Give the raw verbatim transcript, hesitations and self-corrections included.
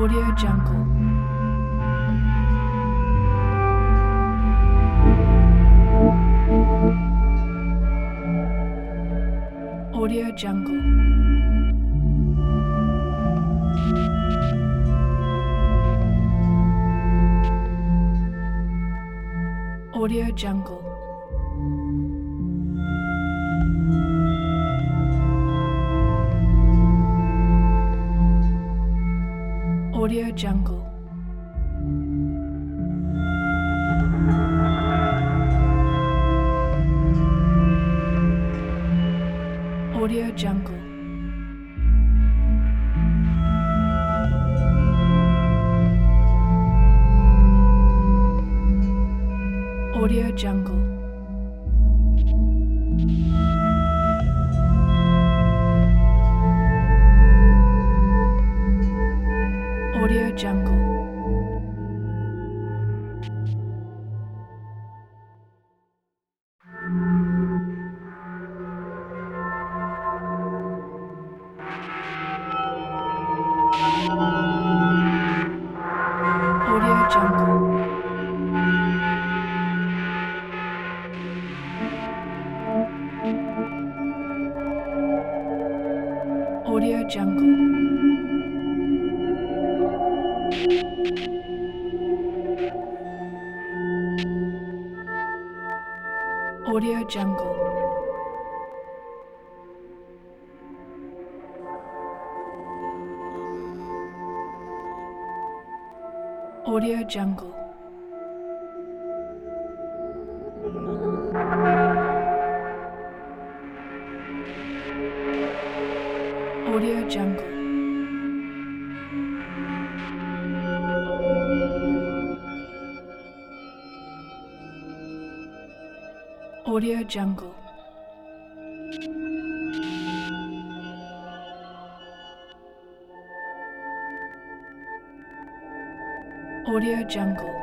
Audio Jungle. Audio Jungle. Audio Jungle. Audio Jungle. Audio Jungle. Audio Jungle. Audio Jungle. Audio Jungle. Audio Jungle. Audio Jungle. Audio Jungle. Audio Jungle. Audio Jungle. Audio Jungle.